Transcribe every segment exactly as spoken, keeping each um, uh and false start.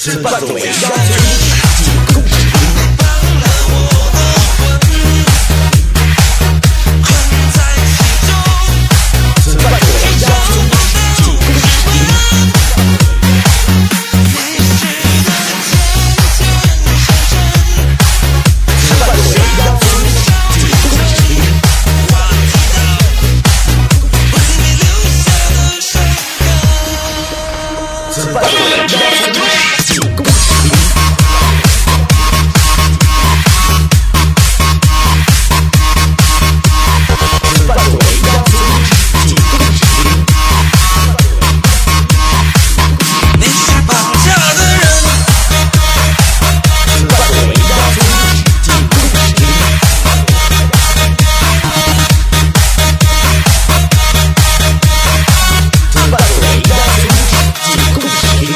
此伴奏为压岁进贡时听。此伴奏为压岁进贡时听。此伴奏为压岁进贡时听。此伴奏为压岁进贡时听。此伴奏为压岁进贡时听。 你是绑架的人， 此伴奏为压岁进贡时听。此伴奏为压岁进贡时听。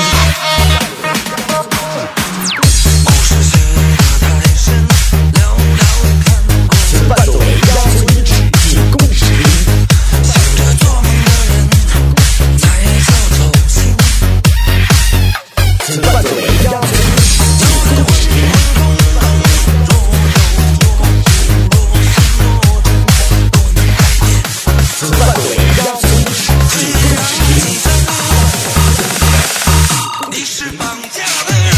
故事写得太深，寥寥看过。 此伴奏为压岁进贡时听。 醒着做梦的人，才叫走心。 此伴奏为压岁进贡时听。此伴奏为压岁进贡时听。 你是绑架的人，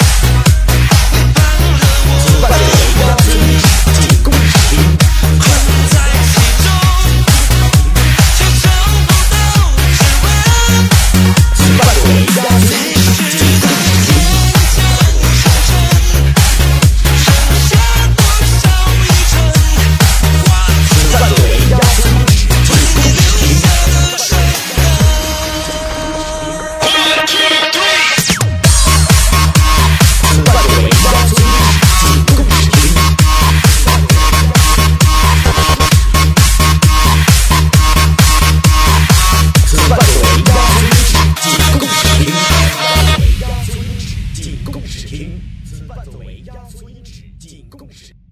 此伴奏为压岁进贡时听。 困在其中，却找不到指纹。 此伴奏为压岁进贡时听。 剩下多少一程？ 此伴奏为压岁进贡时听。此伴奏为压岁进贡时听。此伴奏为压岁进贡时听。此伴奏为压岁进贡时听。此伴奏为压岁进贡时。